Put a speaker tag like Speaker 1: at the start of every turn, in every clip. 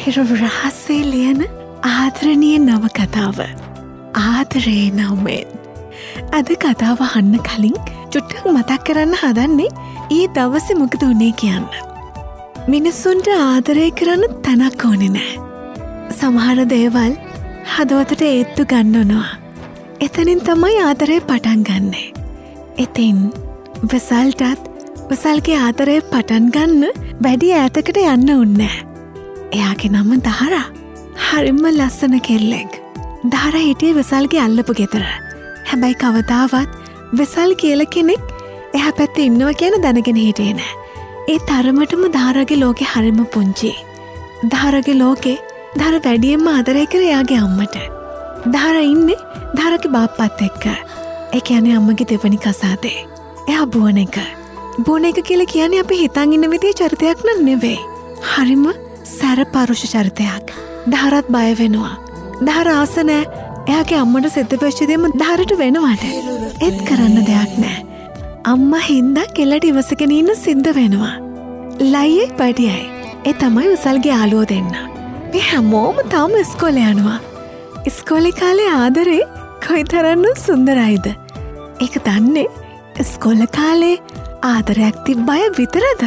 Speaker 1: බාහිර රහසේ ලියන ආදරණීය නවකතාව ආදරේ නමෙන්. අද කතාව අහන්න කලින් චුට්ටක් මතක් කරන්න හදන්නේ ඊ දවසේ මොකද වුණේ කියන්න. මිනිස්සුන්ට ආදරය කරන්න තැනක් ඕනේ නෑ. සමහර දේවල් හදවතට ඒත්තු ගන්නනවා. එතනින් තමයි ආදරේ පටන් ගන්නේ. ඉතින් විසල්ටත් විසල්ගේ ආදරේ පටන් ගන්න වැඩි ඈතකට යන්න උන්නේ. එයාගේ නම දහරා. හරිම ලස්සන කෙල්ලෙක්. දහරා හිටියේ විසල්ගේ අල්ලපු ගෙදර. හැබැයි කවදාවත් විසල් කියලා කෙනෙක් එහා පැත්තේ ඉන්නවා කියන දැනගෙන හිටියේ නෑ. ඒ තරමටම දහරාගේ ලෝකේ හරිම පුංචි. දහරාගේ ලෝකේ දහර වැඩියෙන්ම ආදරය කර එයාගේ අම්මට. දහරා ඉන්නේ දහරාගේ බාප්පත් එක්ක. ඒ කියන්නේ අම්මගේ දෙවනි කසාදේ. එයා බුවන එක. බුවන එක කියලා කියන්නේ අපි හිතන් ඉන්න විදිහේ චරිතයක් නන් නෙවෙයි. හරිම සැර පරුෂ චරිතයක්. දහරත් බය වෙනවා. දහර ආස නෑ එයාගේ අම්මට සිද්ධ වෙච්ච දේම දහරට වෙනවට. ඒත් කරන්න දෙයක් නෑ. අම්මා හින්දා කෙල්ලට ඉවසගෙන ඉන්න සිද්ධ වෙනවා. ලයියෙක් බඩියයි. ඒ තමයි විසල්ගේ යාළුවෝ දෙන්න. මේ හැමෝම තාම ඉස්කෝලේ යනවා. ඉස්කෝලේ කාලේ ආදරේ කොයිතරම් සුන්දරයිද? ඒක දන්නේ ඉස්කෝලේ කාලේ ආදරයක් තිබ්බය විතරද?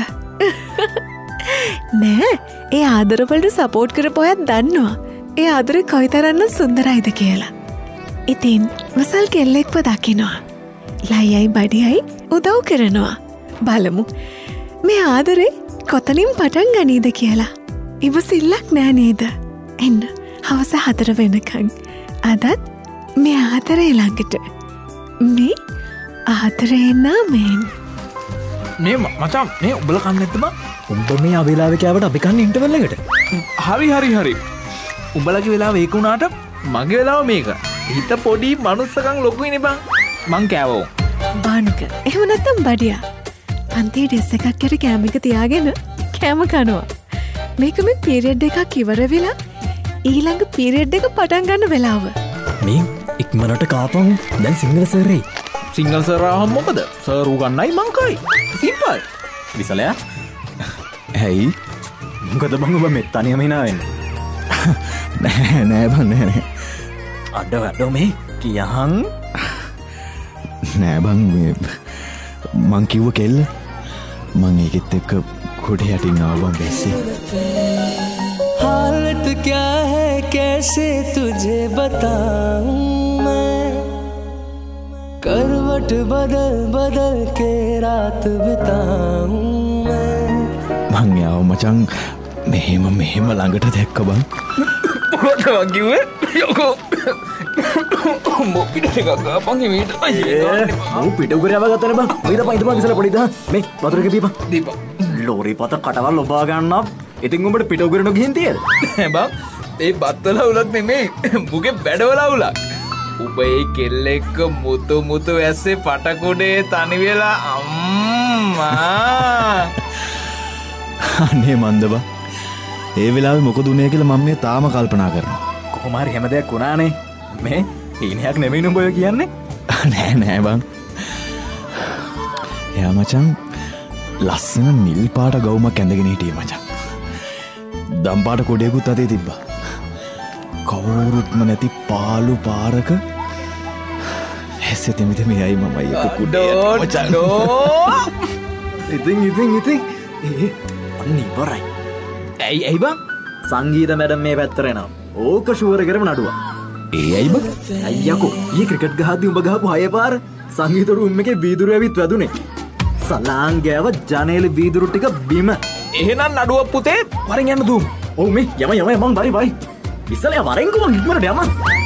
Speaker 1: නෑ, ඒ ආදරවලට සපෝට් කරපු අයත් දන්නවා ඒ ආදරේ කොයිතරම් සුන්දරයිද කියලා. ඉතින් විසල් කෙල්ලෙක්ව දකිනවා. ලයියයි බඩියයි උදව් කරනවා. බලමු මේ ආදරේ කොතනින් පටන් ගනීද කියලා. ඉවසිල්ලක් නෑ නේද? එන්න හවස 4 වෙනකන් අදත් මේ ආදරේ ළඟට. මේ ආදරේ නමෙන්.
Speaker 2: මේ මචං මේ උඹල කන්නේ නැද්ද බං?
Speaker 3: උඹ මේ අවිලාවේ කෑවට අපි කන්නේ ඉන්ටර්වල් එකට.
Speaker 2: හරි. උඹලගේ වෙලාව ඒක උනාට මගේ වෙලාව මේක. හිත පොඩි මනුස්සකම් ලොකුයිනේ බං. මං කෑවෝ.
Speaker 1: බානුක. එහෙම නැත්තම් බඩියා. පන්තියේ ඩෙස් එකක් කර කෑම එක තියාගෙන කෑම කනවා. මේක මේ පීරියඩ් එකක් ඉවර වෙලා ඊළඟ පීරියඩ් එක පටන් ගන්න වෙලාව.
Speaker 3: මේ ඉක්මනට කාපන්. දැන් සිංගල් සර්රේ.
Speaker 2: සිංගල් සර් ආවම මොකද? සර් උගන්නයි මං කයි. සිම්පල්. විසලයා.
Speaker 3: ඇයි? මොකද බං ඔබ මෙත් තනියම hina වෙන්නේ? නෑ බං නෑ. අඩ මේ කියහන්. නෑ බං මේ මං කිව්ව කෙල්ල මං ඒකෙත් එක්ක කොඩේ යටින් ආවම් බැස්සේ.
Speaker 4: हालत क्या है कैसे तुझे बताऊं मैं करवट बदल बदल के रात बिताऊं मैं.
Speaker 3: මං යාව මචං මෙහෙම ළඟට දැක්ක බං.
Speaker 2: මොකද වගිව්වේ? යකෝ මො පිට එකක් ගාපන් හිමීට.
Speaker 3: ඔව් පිට උගරව ගත්තනේ බං. ඔයිද පයින්ද බං ඉස්සලා පොඩි දා. මේ වතුර එක බීපන්.
Speaker 2: දීපන්.
Speaker 3: ලෝරි පත කටවල් ඔබා ගන්නවා. ඉතින් උඹට පිට උගරන ගිහින් තියද?
Speaker 2: නෑ බං. ඒ බත්තල උලක් නෙමෙයි. මුගේ බැඩවල උලක්. උඹ ඒ කෙල්ලෙක්ක මුතු ඇස්සේ පටකුඩේ තනි වෙලා අම්මා.
Speaker 3: අනේ මන්ද බං. ඒ වෙලාවේ මොකද උනේ කියලා මම මේ තාම කල්පනා කරනවා.
Speaker 2: කොහොම හරි හැම දෙයක් වුණානේ. මේ ඊනයක් නෙමෙයි නුඹ ඔය කියන්නේ.
Speaker 3: නෑ බං. එයා මචං ලස්සන නිල් පාට ගවුමක් ඇඳගෙන හිටියේ මචං. දම් පාට කොඩයකුත් අතේ තිබ්බා. කවුරුත්ම නැති පාළු පාරක හැස්සෙ තෙමිත මෙයයි මමයි එක කුඩේ මචං. ඉතින් අන්න ඉවරයි.
Speaker 2: ඇයි බං?
Speaker 3: සංගීත මැඩම් මේ පැත්තට එනවා. ඕක ෂුවර් කරම නඩුවා. ඒ ඇයි බං? අයියකෝ ඊ ක්‍රිකට් ගහද්දි උඹ ගහපු 6 පාර සංගීත රූම් එකේ වීදුරු ඇවිත් වැදුනේ. සලාන් ගෑව ජනේල වීදුරු ටික බිම.
Speaker 2: එහෙනම් නඩුව පුතේ වරින් යන්න දුම්.
Speaker 3: ඔව් මේ යම මං බරි. ඉස්සලා වරෙන්කෝ මං ඉක්මනට යම.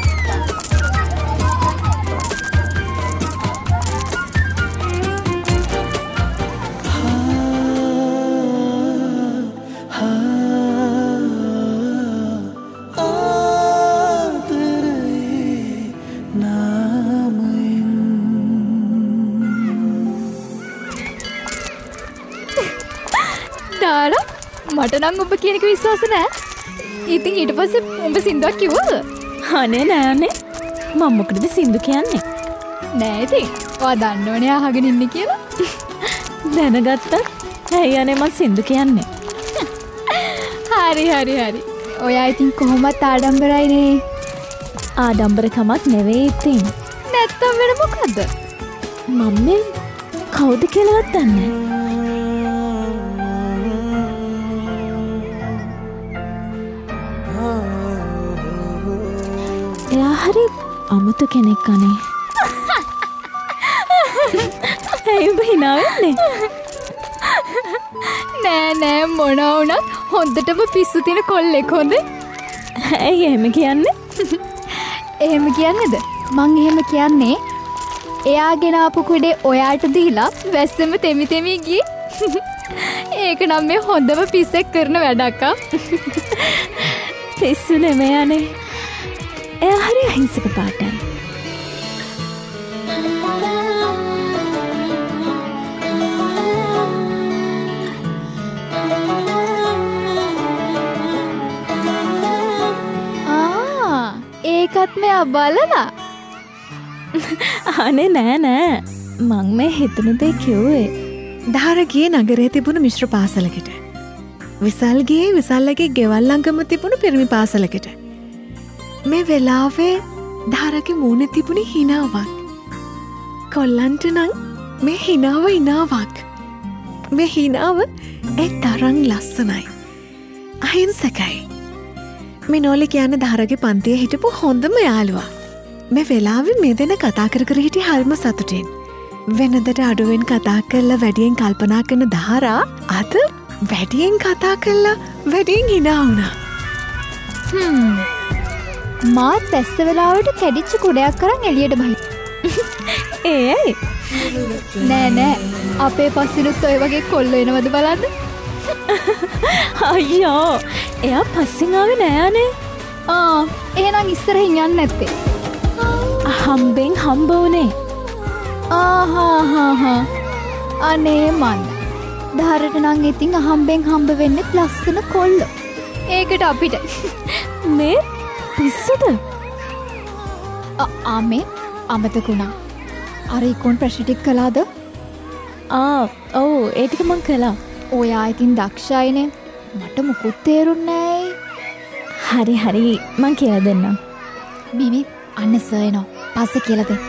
Speaker 5: මට නම් ඔබ කියන එක විශ්වාස නෑ. ඉතින් ඊට පස්සේ උඹ සින්දුවක් කිව්වද?
Speaker 6: අනේ නෑනේ. මම මොකටද සින්දු කියන්නේ?
Speaker 5: නෑ ඉතින්. ඔයා දන්නවනේ අහගෙන ඉන්නේ කියලා.
Speaker 6: දැනගත්තා. ඇයි අනේ මම සින්දු කියන්නේ?
Speaker 5: හරි. ඔයා ඉතින් කොහොමත් ආඩම්බරයිනේ.
Speaker 6: ආඩම්බරකමක් නෙවෙයි ඉතින්.
Speaker 5: නැත්තම් වෙන මොකද්ද?
Speaker 6: මම මේ කවුද කියලාවත් දන්නේ නැහැ. එයා හරි අමුතු කෙනෙක් අනේ. ඇයි ඔබ hina වෙන්නේ?
Speaker 5: නෑ මොනවා වුණත් හොඳටම පිස්සු තින කොල්ලෙක් හොඳේ.
Speaker 6: ඇයි එහෙම කියන්නේ?
Speaker 5: එහෙම කියන්නේද? මං එහෙම කියන්නේ එයාගෙන ආපු කුඩේ ඔයාට දීලා වැස්සෙම තෙමි තෙමි ගියේ. ඒක නම් මේ හොඳම පිස්සෙක් කරන වැඩක් ආ.
Speaker 6: පිස්සු නෙමෙයි අනේ. එයා හරි අහිංසක පාටයි.
Speaker 5: ඒකත් මෙයා බලලා.
Speaker 6: අනේ නෑ මං මේ හිතන දේ කිව්වේ.
Speaker 1: දහර ගියේ නගරේ තිබුණු මිශ්‍ර පාසලකට. විසල් ගියේ විසල්ලගේ ගෙවල් ළඟම තිබුණු පිරිමි පාසලකට. මේ වෙලාවේ දහරගේ මූණේ තිබුණේ හිනාවක්. කොල්ලන්ට නම් මේ හිනාවක්. මේ හිනාව ඒ තරම් ලස්සනයි. අහිංසකයි. මේ නෝලි කියන්නේ දහරගේ පන්තියේ හිටපු හොඳම යාළුවා. මේ වෙලාවේ මේ දෙන කතා කර හිටිය හරිම සතුටින්. වෙනදට අඩුවෙන් කතා කරලා වැඩියෙන් කල්පනා කරන දහරා අද වැඩියෙන් කතා කරලා වැඩියෙන් hina වුණා.
Speaker 5: මාත් දැස්ස වෙලාවට කැඩිච්ච කුඩයක් අරන් එළියට බහි.
Speaker 6: ඒයි
Speaker 5: නෑ අපේ පස්සිනුත් ඔය වගේ කොල්ලෝ එනවද බලන්න.
Speaker 6: අයියෝ එයා පස්සෙන් ආවේ නෑනේ.
Speaker 5: එහෙනම් ඉස්සරහින් යන්න නැත්තේ.
Speaker 6: හම්බෙන් හම්බ වුණේ.
Speaker 5: අනේ මන් දහරට නම් ඉතින් හම්බෙන් හම්බ වෙන්නෙත් ලස්සන කොල්ලෝ. ඒකට අපිට
Speaker 6: මේ පිස්සුද?
Speaker 5: ආමේ අමතකුණා. අර ඉක්කොන් ප්‍රශ්න ටික කළාද?
Speaker 6: ඔව් ඒ ටික මං කළා.
Speaker 5: ඔයා ඉතින් දක්ෂයිනේ. මට මුකුත් තේරුන්නේ නෑ.
Speaker 6: හරි මං කියලා දෙන්නම්.
Speaker 5: මිමි අන්න සර් එනවා. පස්සේ කියලා දෙන්න.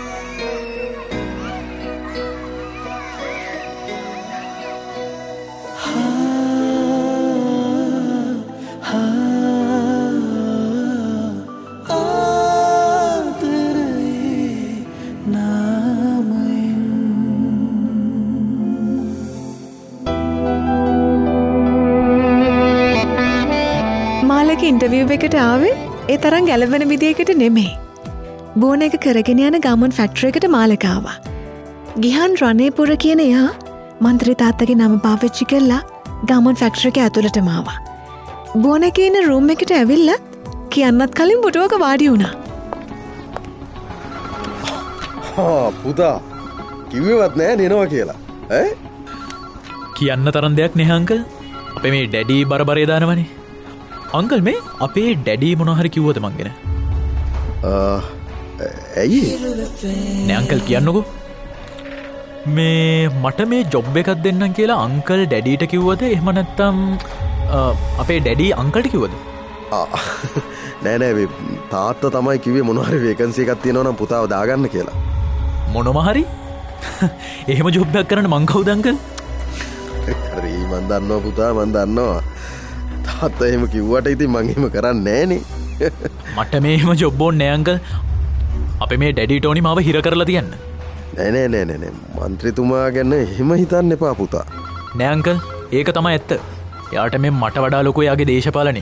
Speaker 1: ඉන්ටර්විව් එකට ආවේ ඒ තරම් ගැලවෙන විදියකට නෙමෙයි. බෝන එක කරගෙන යන ගමන් ෆැක්ටරි එකට මාලකාවා. ගිහන් රණේපුර කියන එයා මන්ත්‍රී තාත්තගේ නම පාවිච්චි කරලා ගමන් ෆැක්ටරි එක ඇතුළටම ආවා. බෝන එකේ ඉන්න රූම් එකට ඇවිල්ලා කියන්නත් කලින් පුටුවක වාඩි වුණා.
Speaker 7: පුතා කිව්වවත් නෑ දෙනවා කියලා.
Speaker 2: කියන්න තරම් දෙයක් නේ අංකල්. අපේ මේ ඩැඩි බරබරේ දානවනේ. අංකල් මේ අපේ ඩැඩි මොනවා හරි කිව්වද මං ගැන?
Speaker 7: ඇයි?
Speaker 2: නෑ අංකල් කියන්නකෝ. මේ මට මේ ජොබ් එකක් දෙන්නම් කියලා අංකල් ඩැඩිට කිව්වද? එහෙම නැත්නම් අපේ ඩැඩි අංකල්ට කිව්වද?
Speaker 7: නෑ තාත්තා තමයි කිව්වේ මොනවා හරි වේකන්සි එකක් තියෙනවා නම් පුතාව දාගන්න කියලා.
Speaker 2: මොනවා හරි? එහෙම ජොබ් එකක් කරන්න මං කවුද අංකල්?
Speaker 7: හරි මං දන්නවා පුතා මං දන්නවා. තාත්තා එහෙම කිව්වට ඉතින් මං එහෙම කරන්නේ නෑනේ.
Speaker 2: මට මේ එහෙම ජොබ් ඕනේ නෑ අංකල්. අපේ මේ ඩැඩි ටෝනි මාව හිර කරලා තියන්න.
Speaker 7: නෑ මන්ත්‍රීතුමා ගැන එහෙම හිතන්න එපා පුතා.
Speaker 2: නෑ අංකල් ඒක තමයි ඇත්ත. එයාට මේ මට වඩා ලොකු එයාගේ දේශපාලනේ.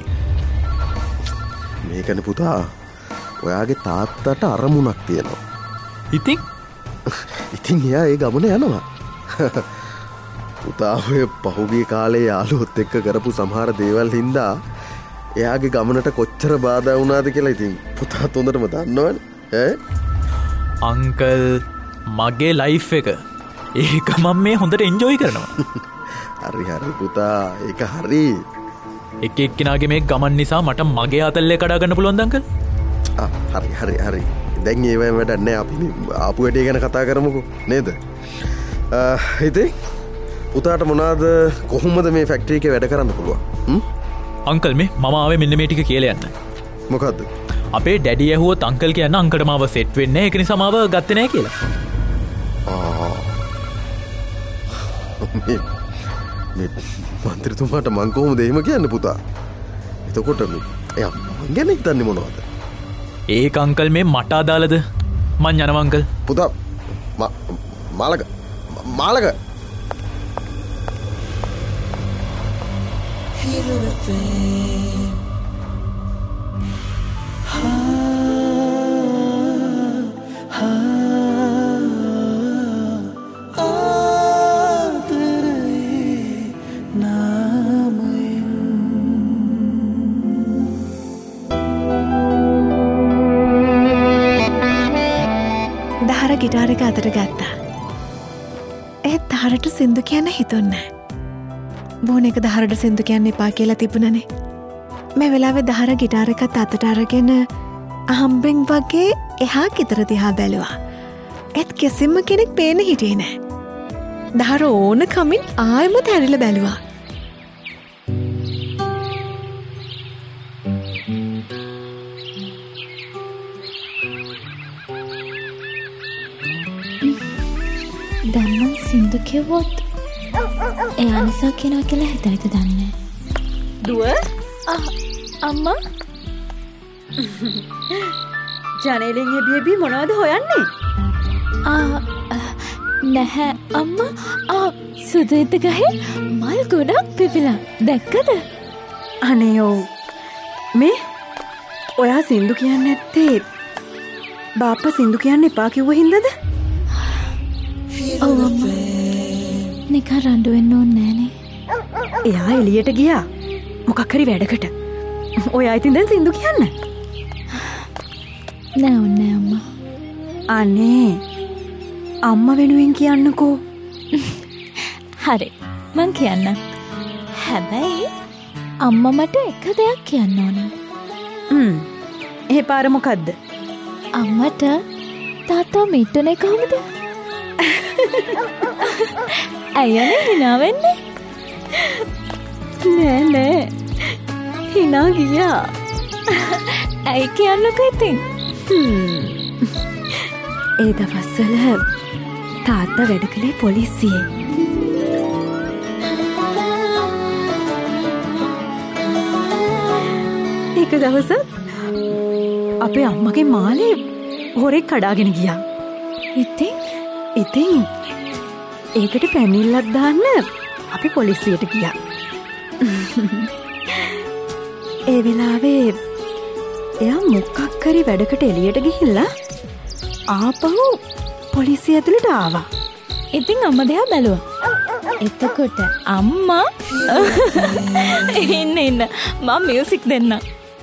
Speaker 7: මේකනේ පුතා ඔයාගේ තාත්තට අරමුණක් තියෙනවා. ඉතින් එයා ඒ ගමන යනවා. පුතා ඔය පහුගිය කාලේ යාළුවොත් එක්ක කරපු සමහර දේවල් හින්දා එයාගේ ගමනට කොච්චර බාධා වුණාද කියලා ඉතින් පුතාත් හොඳටම දන්නවනේ.
Speaker 2: අංකල් මගේ ලයිෆ් එක ඒක මම මේ හොඳට එන්ජොයි කරනවා.
Speaker 7: හරි පුතා ඒක හරි.
Speaker 2: එක එක්කෙනාගේ මේ ගමන් නිසා මට මගේ අතල්ලේ කඩා ගන්න පුළුවන් අංකල්.
Speaker 7: හරි දැන් ඒවයි වැඩක් නෑ. අපි ආපු වැඩේ ගැන කතා කරමුකෝ නේද? ඉතින් පුතාට මොනවාද කොහොමද මේ ෆැක්ටරි එකේ වැඩ කරන්න පුළුවන්?
Speaker 8: අංකල් මේ මම ආවේ මෙන්න මේ ටික කියලා යන්න.
Speaker 7: මොකද්ද?
Speaker 8: අපේ ඩැඩි ඇහුවොත් අංකල් කියන්න අංකට මාව සෙට් වෙන්නේ නැහැ. ඒක නිසා මාව ගත්තේ නැහැ කියලා.
Speaker 7: මේ මන්ත්‍රීතුමාට මං කොහොමද එහෙම කියන්නේ පුතා? එතකොට එයා මං ගැන හිතන්නේ මොනවද?
Speaker 8: ඒක අංකල් මේ මට අදාළද? මං යනවා අංකල්.
Speaker 7: පුතා මාලක
Speaker 1: දහර ගිටාර එක අතට ගත්තා. ඒත් දහරට සින්දු කියන්න හිතුන්නේ. බෝන එක දහරට සින්දු කියන්න එපා කියලා තිබුණනේ. මේ වෙලාවේ දහර ගිටාර එකත් අතට අරගෙන අහම්බෙන් වගේ එහා ගෙදර දිහා බැලුවා. ඒත් කිසිම කෙනෙක් පේන්න හිටියේ නෑ. දහර ඕන කමින් ආයෙමත් හැරිලා බැලුවා.
Speaker 6: දැන්නම් සින්දු කිව්වොත් එයා නිසා කෙනා කියලා හිතයිද දන්නේ.
Speaker 9: දුව
Speaker 6: අම්මා
Speaker 9: ජනේලෙන් එබියබී මොනවද හොයන්නේ?
Speaker 6: නැහැ අම්මා. සුදුයිත ගහේ මල් ගොඩක් පිපිලා දැක්කද?
Speaker 9: අනේ ඔව්. මේ ඔයා සින්දු කියන්නේ නැත්තේ බාප්පා සින්දු කියන්න එපා කිව්ව හින්දාද?
Speaker 6: ඔව් අම්මා. නිකන් රණ්ඩු වෙන්න ඕනේ නෑනේ.
Speaker 9: එයා එළියට ගියා මොකක් හරි වැඩකට. ඔයා ඉතින් දැන් සින්දු කියන්න.
Speaker 6: නෑ ඕනේ අම්මා.
Speaker 9: අනේ අම්මා වෙනුවෙන් කියන්නකෝ.
Speaker 6: හරි මං කියන්න. හැබැයි අම්මා මට එක දෙයක් කියන්න ඕන.
Speaker 9: ඒ පාර මොකද්ද?
Speaker 6: අම්මට තාත්තා මිට්ටුනේ කොහොමද? අයියනේ හිනා වෙන්නේ?
Speaker 9: නෑ හිනා ගියා.
Speaker 6: ඇයි කියන්නකෝ ඉතින්?
Speaker 9: ඒ දවස්වල තාත්තා වැඩ කළේ පොලිසියේ. එක දවසක් අපේ අම්මගේ මාලේ හොරෙක් කඩාගෙන ගියා. ඉතින් ඒකට පැමිණිල්ලක් දාන්න අපි පොලිසියට ගියා. ඒ වෙලාවේ එයා මොකක් හරි වැඩකට එළියට ගිහිල්ලා ආපහු පොලිසිය ඇතුළට ආවා.
Speaker 6: ඉතින් අම්මා දෙහා බැලුවා. එතකොට අම්මා ඉන්න මම මියුසික් දෙන්නම්.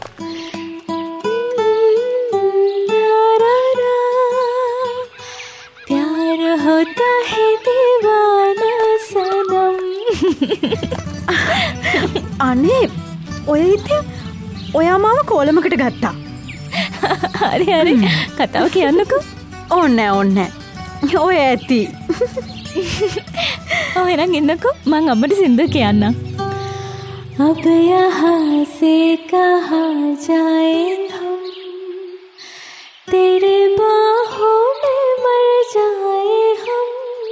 Speaker 6: प्यार होता है दीवाना सनम.
Speaker 9: අනේ ඔය ඉතින් ඔයා මාව කෝලමකට ගත්තා.
Speaker 6: හරි කතාව කියන්නකෝ.
Speaker 9: ඕන්නෑ ඔය ඇති.
Speaker 6: එහෙනම් ඉන්නකෝ මං අම්මට සින්දු කියන්නම්. अब यहाँ से कहाँ जाए हम तेरे बाहों में मर जाए हम.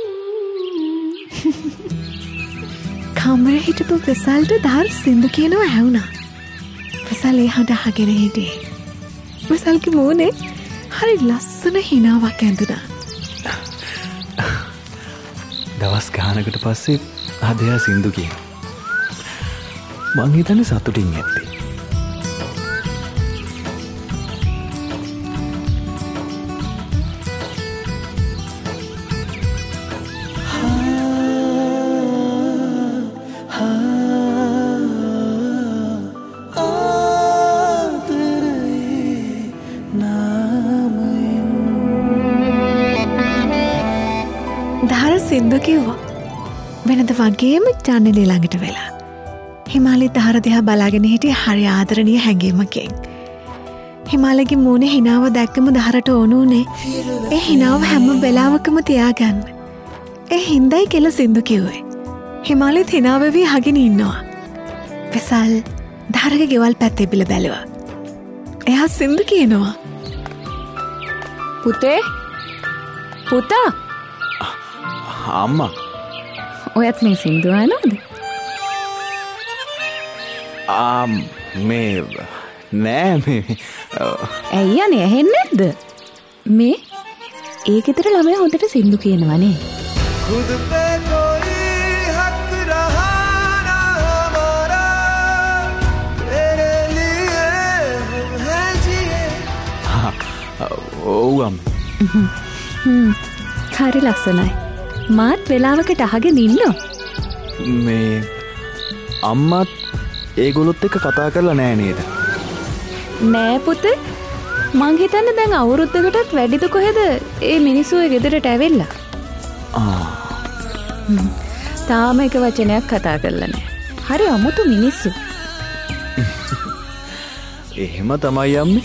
Speaker 1: කමර හිටපු ප්‍රසල්ට දහර සින්දු කියනවා ඇහුණා. ප්‍රසල් එහාට අහගෙන හිටියේ. ප්‍රසල්ගේ මූණේ හරි ලස්සන හිනාවක් ඇඳුණා.
Speaker 3: දවස් ගානකට පස්සේ ආදයා සින්දු කියන. මං හිතන්නේ සතුටින් ඇත්තේ.
Speaker 1: සින්දු කිව්වා. වෙනද වගේම ජන්නලේ ළඟට වෙලා. හිමාලි දහර දිහා බලාගෙන හිටියේ හරි ආදරණීය හැඟීමකින්. හිමාලගේ මූණේ හිනාව දැක්කම දහරට ඕන උනේ ඒ හිනාව හැම වෙලාවකම තියාගන්න. ඒ හින්දයි කියලා සින්දු කිව්වේ. හිමාලිත් හිනාවෙවි අහගෙන ඉන්නවා. ප්‍රසල් ධාරක ගෙවල් පැත්තේ බිල බැලුවා. එයා සින්දු කියනවා.
Speaker 9: පුතේ පුතා
Speaker 3: අම්මා
Speaker 9: ඔයත් මේ සින්දු අහනවද?
Speaker 3: මේ නෑ මේ
Speaker 9: ඇයි අනේ ඇහෙන්නේ නැද්ද? මේ ඒ ගෙදර ළමයා හොඳට සින්දු කියනවනේ.
Speaker 4: खुद पे कोई हक रहा ना हमारा तेरे लिए हम हैं जिए.
Speaker 3: ඔව්
Speaker 9: හරි ලස්සනයි. මාත් වෙලාවකට අහගෙන ඉන්නවා.
Speaker 3: මේ අම්මත් ඒගොල්ලොත් එක්ක කතා කරලා නෑ නේද?
Speaker 9: නෑ පුතේ. මං හිතන්නේ දැන් අවුරුද්දකටත් වැඩිද කොහෙද ඒ මිනිස්සු ඒ ගෙදරට ඇවිල්ලා. තාම එක වචනයක් කතා කරලා නෑ. හරි අමුතු මිනිස්සු.
Speaker 3: එහෙම තමයි අම්මේ.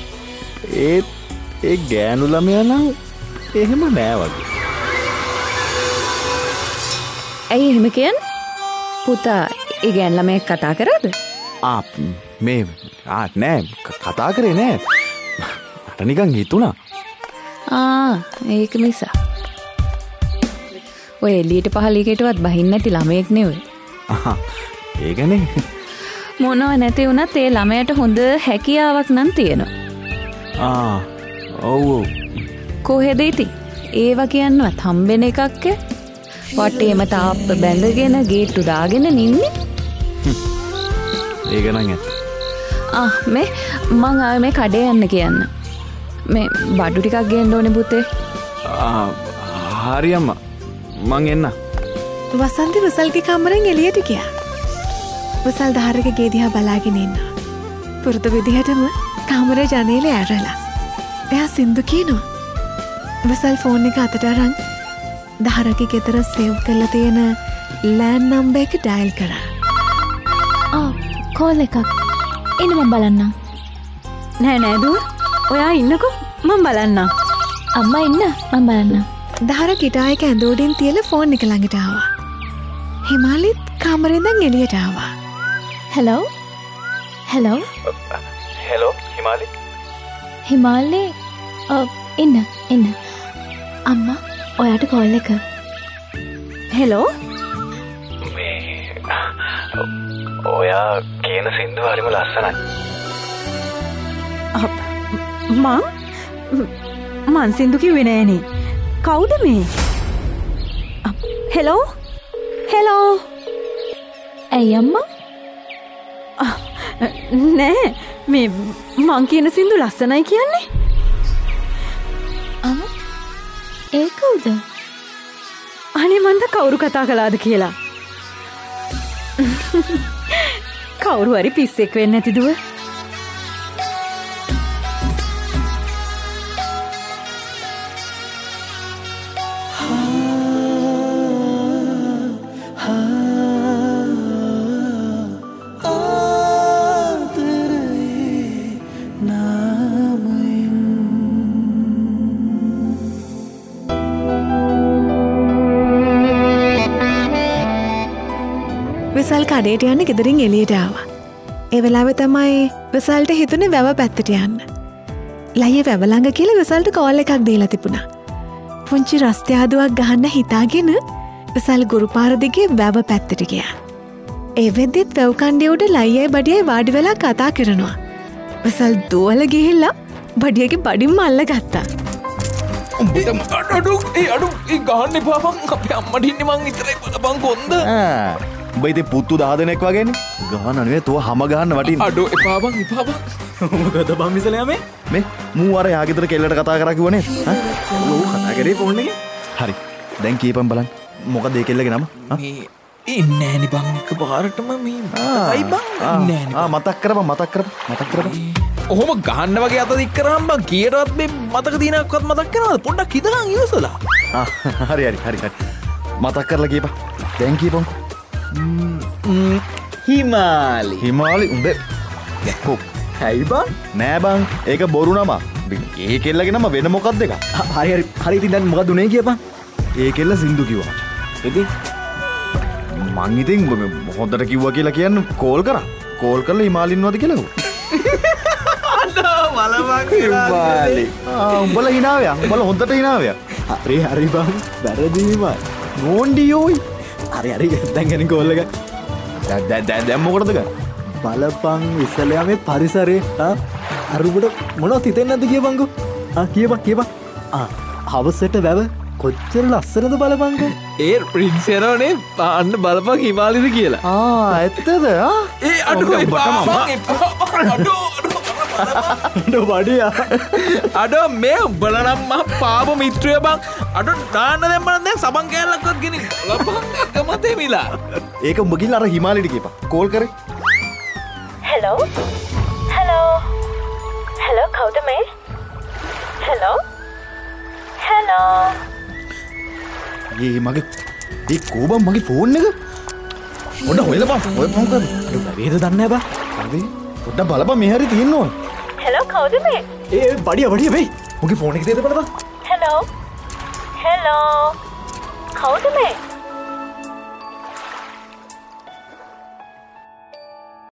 Speaker 3: ඒ ගෑනු ළමයා නම් එහෙම නෑ වගේ.
Speaker 9: ඇයි එහෙම කියන්නේ? පුතා ඒ ගෑනු ළමයෙක් කතා කරාද?
Speaker 3: මේ නෑ කතා කරේ නෑ. මට නිකන් හිතුණා.
Speaker 9: ඒක නිසා. ඔය එළියට පහලීකටවත් බහින්න නැති ළමයෙක් නෙවෙයි.
Speaker 3: ඒකනේ.
Speaker 9: මොනව නැති වුණත් ඒ ළමයට හොඳ හැකියාවක් නම් තියෙනවා.
Speaker 3: ඔව්.
Speaker 9: කොහෙද ඉතින්? ඒවා කියන්නවත් හම්බෙන එකක් ඈ. වටේම තාප්ප බැඳගෙන ගේට්ටු දාගෙන නින්නේ.
Speaker 3: ඒක නම් ඇත්ත.
Speaker 9: මේ මං ආවේ මේ කඩේ යන්න කියන්න. මේ බඩු ටිකක් ගේන්න ඕනේ පුතේ.
Speaker 3: හරි අම්මා. මං එන්න.
Speaker 1: වසන්ති විසල්ගේ කාමරෙන් එළියට ගියා. විසල් ධාරක ගේ දිහා බලාගෙන ඉන්නවා. පුරුදු විදිහටම කාමරේ ජනේලේ ඇරලා. එයා සින්දු කියනවා. විසල් ෆෝන් එක අතට අරන් ධාරක ගෙදර සේව් කරලා තියෙන ලෑන්ඩ් නම්බර් එක ඩයල් කරා.
Speaker 5: කෝල් එකක්. එන්න මම බලන්නම්.
Speaker 9: නෑ දුව. ඔයා ඉන්නකෝ මම බලන්නම්.
Speaker 5: අම්මා ඉන්න මම බලන්නම්.
Speaker 1: ධාර ගිටාර් එක ඇඳ උඩින් තියලා ෆෝන් එක ළඟට ආවා. හිමාලිත් කාමරෙන් දැන් එළියට ආවා.
Speaker 5: හෙලෝ
Speaker 3: හිමාලි.
Speaker 5: හිමාලි එන්න. අම්මා ඔයාට කෝල් එක.
Speaker 9: හෙලෝ.
Speaker 3: ඔයා කියන සින්දු හරිම ලස්සනයි.
Speaker 9: මං සින්දු කිව්වේ නෑනේ. කවුද මේ? හෙලෝ.
Speaker 5: ඇයි අම්මා?
Speaker 9: නෑ මේ මං කියන සින්දු ලස්සනයි කියන්නේ.
Speaker 5: ඒ කවුද?
Speaker 9: අනේ මන්ද කවුරු කතා කළාද කියලා. කවුරු හරි පිස්සෙක් වෙන්න ඇති දුව.
Speaker 1: විසල් කඩේට යන්න ගෙදරින් එළියට ආවා. ඒ වෙලාවේ තමයි විසල්ට හිතුනේ වැව පැත්තට යන්න. ලයිය වැව ළඟ කියලා විසල්ට කෝල් එකක් දීලා තිබුණා. පුංචි රස්තියාදුවක් ගහන්න හිතාගෙන විසල් ගුරුපාර දිගේ වැව පැත්තට ගියා. ඒ වෙද්දිත් වැව් කණ්ඩේ උඩ ලයියයි බඩියයි වාඩි වෙලා කතා කරනවා. විසල් දුවල ගිහිල්ලා බඩියගේ බඩින්ම අල්ලගත්තා.
Speaker 2: උඹට අඩු ගහන්න එපා බං. අපේ අම්මට ඉන්නේ මං විතරයි බලපන් කොන්ද.
Speaker 3: උඹ ඉතින් පුත්තු 10 දෙනෙක් වගේනේ. ගහන්න නෙවෙයි තෝ හැම ගහන්න වටින්.
Speaker 2: අඩෝ එපා බං.
Speaker 3: මොකද බං මිසලයා මේ මූ අර යා ගෙදර කෙල්ලට කතා කරා කිව්වනේ. ඔව් කතා කරේ ෆෝන් එකේ. හරි. දැන් කීපම් බලන්න. මොකද ඒ කෙල්ලගේ නම?
Speaker 2: මේ ඉන්නේ නෑනේ බං එකපාරටම මේ මතකයි බං. ඉන්නේ නෑනේ.
Speaker 3: මතක් කරපන්.
Speaker 2: ඔහොම ගහන්න වගේ අත දික් කරාම බං කීයටවත් මේ මතක දිනක්වත් මතක් කරනවද? පොඩ්ඩක් හිතගන් ඉවසලා.
Speaker 3: හරි. මතක් කරලා කියපන්. දැන් කියපන්කෝ. හිමාලි උඹ දැක්කෝ.
Speaker 8: ඇයි බං?
Speaker 3: නෑ බං ඒක බොරු නම. ඒ කෙල්ලගේ නම වෙන මොකක්ද එක?
Speaker 8: හරි ඉතින් දැන් මොකද උනේ කියපන්.
Speaker 3: ඒ කෙල්ල සින්දු කිව්වා.
Speaker 8: ඉතින්
Speaker 3: මං ඉතින් හොඳට කිව්වා කියලා කියන්න කෝල් කරා. කෝල් කරලා හිමාලින්නවද කියලා. උඹල හිනාවයක් උඹල හොඳට හිනාවයක්. හරි හරි බං වැරදීම නෝන්ඩියෝයි. හරි දැන් ගෙන කෝල් එක. දැන් මොකටද ගන්නේ? බලපං විසලයා මේ පරිසරේ අරුබට මොනවද හිතෙන්නේ නැද්ද කියපන්කෝ. කියපන්. හවසට වැව කොච්චර ලස්සනද බලපංකෝ.
Speaker 2: ඒ ප්‍රින්සෙරෝනේ අන්න බලපන් හිමාලිද කියලා.
Speaker 3: ඇත්තද?
Speaker 2: ඒ අඩෝ මේ උඹලනම් මහ පාප මිත්‍රය බං. අඩෝ දාන්න දැම්මනම් දැන් සබන් කෑල්ලක්වත් ගෙනින් ලබන් එකම තෙමිලා.
Speaker 3: ඒක උඹ ගිහලා අර හිමාලිට කියපන්. කෝල් කරේ.
Speaker 6: හෙලෝ කවුද මේ? හෙලෝ
Speaker 3: මගේ කෝබම් මගේ ෆෝන් එක ඔන්න හොයලපන්. ඔය ෆෝන් කරේ වේද දන්නේ බා. හරි පොඩ්ඩක් බලපන් මේ හරි තියෙනවා.
Speaker 6: හෙලෝ කවුද මේ?
Speaker 3: ඒ බඩිය වෙයි. මගේ ෆෝන් එක දෙන්න බලපන්.
Speaker 6: හෙලෝ කවුද මේ?